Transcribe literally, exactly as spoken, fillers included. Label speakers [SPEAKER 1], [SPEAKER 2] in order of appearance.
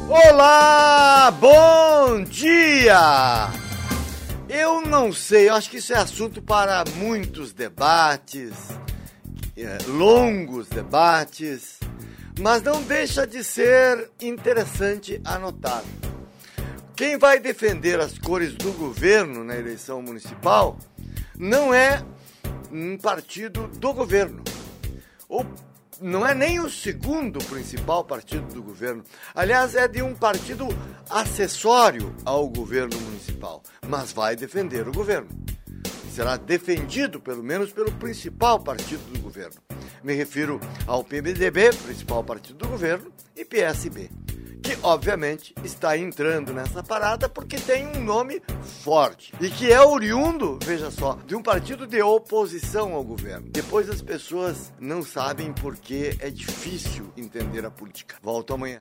[SPEAKER 1] Olá, bom dia! Eu não sei, eu acho que isso é assunto para muitos debates, longos debates, mas não deixa de ser interessante anotar. Quem vai defender as cores do governo na eleição municipal não é um partido do governo, ou não é nem o segundo principal partido do governo. Aliás, é de um partido acessório ao governo municipal, mas vai defender o governo. Será defendido, pelo menos, pelo principal partido do governo. Me refiro ao P M D B, principal partido do governo, e P S B, que, obviamente, está entrando nessa parada porque tem um nome forte e que é oriundo, veja só, de um partido de oposição ao governo. Depois as pessoas não sabem por que é difícil entender a política. Volto amanhã.